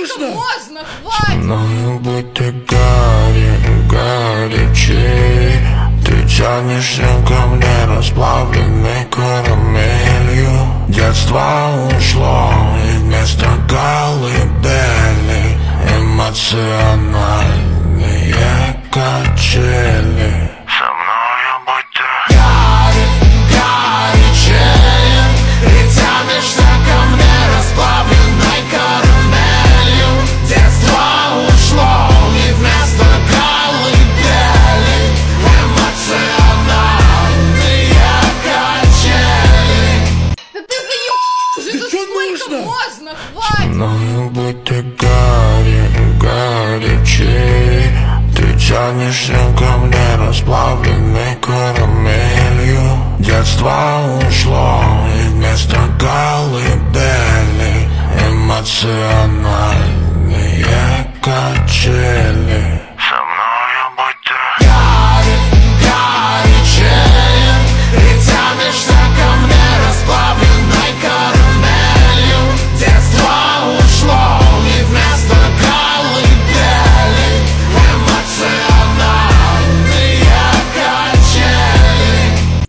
нужно? Можно, хватит! Мною будто горячей. Ты тянешься ко мне расплавленной карамелью. Детство ушло, и вместо колыбели эмоциональные качели. Со мною будто горячее. Ты тянешься ко мне расплавленной карамелью. Детство ушло, и вместо колыбели эмоциональные качели. Да ты заеб... уже, Да ну чё сколько нужно? можно, хватит! Мною будто горячей. Ты тянешься ко мне расплавленной карамелью. Детство ушло, и вместо колыбели эмоциональные качели.